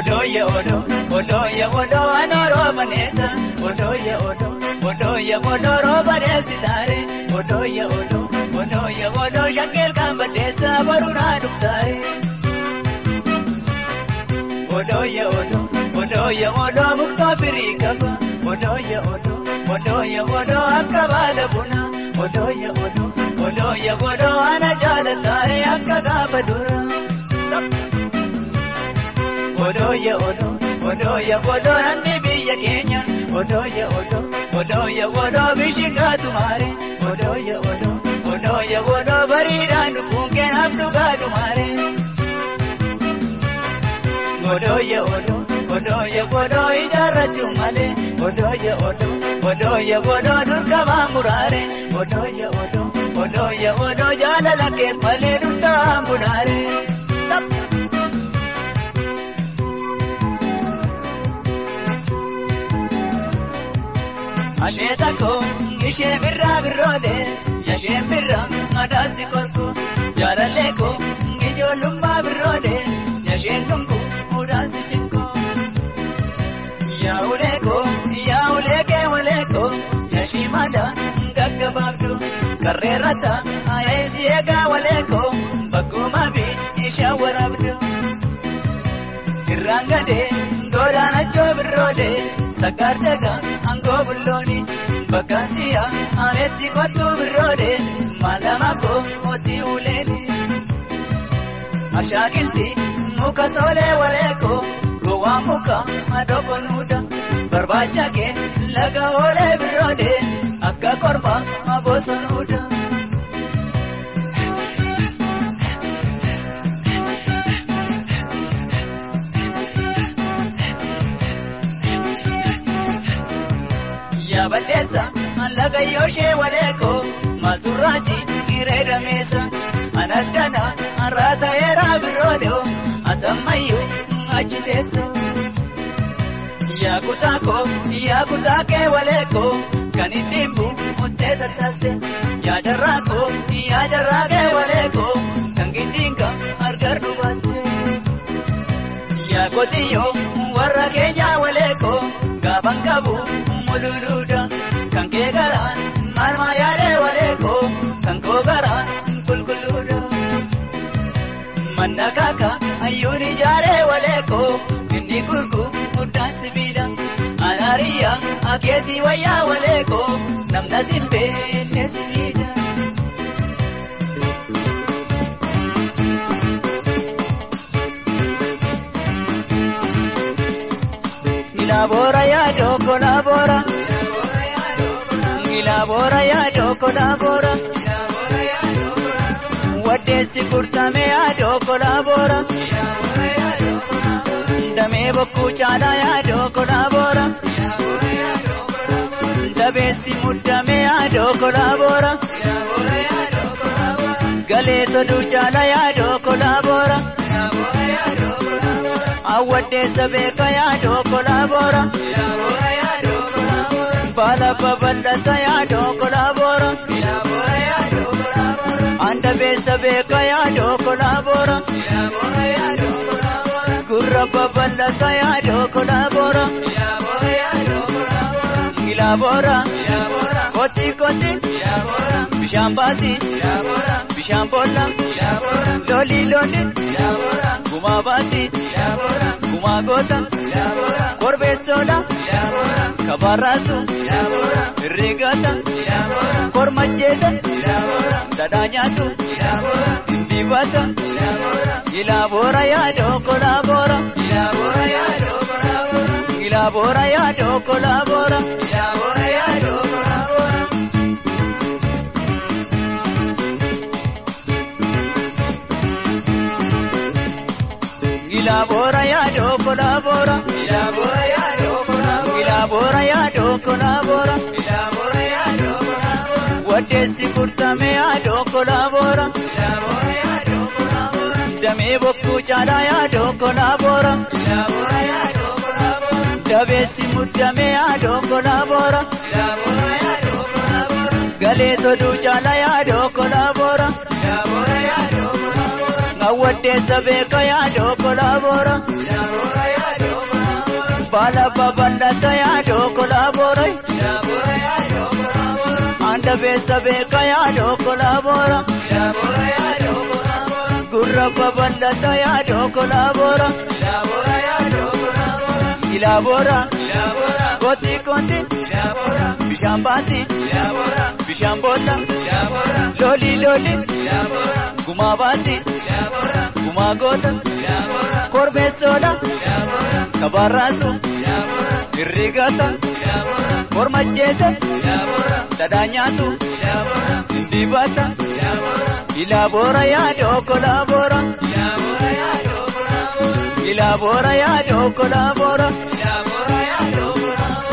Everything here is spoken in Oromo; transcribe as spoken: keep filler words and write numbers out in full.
odo ye odo odo ye odo anoro manesa odo ye odo odo ye odo robanesi tare odo ye odo odo ye odo shakil kambadesa baruna duktare odo ye odo odo ye odo muktafiri kaba odo ye odo odo ye odo akabala buna odo ye odo odo ye odo ana jalatare akagabadura odo ye odo odo ye odo anni biya kenya odo ye odo odo ye odo bishinga tumare odo ye odo odo ye odo barira nufunge abdu gadumare odo ye odo odo ye odo ijara chumale odo ye odo odo ye odo durkama murare odo ye odo odo ye odo jalala ke male durta murare asheta ko ishe birra birrode yashe birra adasi korko jarale ko gijo lumba birrode yashe lumbu udasi chinko yaule ko yaule ke wale ko yashimada gaggababdu karrerata ayesi ega wale ko baguma bi ishawarabdu irangade godana chobirrode sakardaga ango bulloni bakasiya ametti kwatu birrode malama ko oti uleni ashakilti muka sole waleko gowa muka adoko nuda barbacha ke laga ole birrode akka korma abosonuda badesa laga yoshe waleko masuraji ireda mesa anadana arata era birodo atamayo achitesa yakutako yakutake waleko kanidimbu uteta sase ya jarako ya jarage waleko kangidinga argardu baste yakotiyo waragenya waleko gabangabu mululuda kanke garan marma yare waleko kanko garan kulkuluda manna kaka ayuni jare waleko inni kurku utasibida anariya akesi waya waleko namna timbe nesibida Ilabora ya do colabora Ilabora ya do colabora Wadesi kurtame ya do colabora Dame boku chala ya do colabora Dabesi muddame ya do colabora Gale to du chala ya do colabora Awade sabe kaya do colabora Bala babanda saya do colabora Anda be sabe kaya do colabora Gurra babanda saya do colabora Ilabora Koti koti Bishambasi Bishambola Loli loli Gumabasi Gumagota Korbe soda Kabarasu Rigata Kormajeda Dadanyatu Indivata Ilabora ya do colabora Ilabora ya do colabora Ilabora ya do colabora Ilabora ya do colabora Ilabora ya do colabora Ilabora ya do colabora Ilabora ya do colabora Wadesi kurtame ya do colabora Ilabora ya do colabora Dame boku chala ya do colabora Ilabora ya do colabora Dabesi muddame ya do colabora Ilabora ya do colabora Gale to du chala ya do colabora Ilabora ya do colabora Awade sabe kaya do colabora Ilabora ya do Bala babanda ya do colabora. Ilabora ya do colabora. Anda besa beka ya do colabora. Ilabora ya do colabora. Gurra babanda ya do colabora. Ilabora ya do colabora. Ilabora. Ilabora. Goti konti. Ilabora. Bishambasi. Ilabora. Bishambota. Ilabora. Loli loli. Ilabora. Gumabasi. Ilabora. Gumagota. Ilabora. Korbesola. Ilabora. Kabarasu. Ilabora. Irrigata. Ilabora. Kormajjeta. Ilabora. Dadanyatu. Ilabora. Indibata. Ilabora. Ilabora ya do colabora. Ilabora ya do colabora. Ilabora ya do colabora. Ilabora ya do colabora.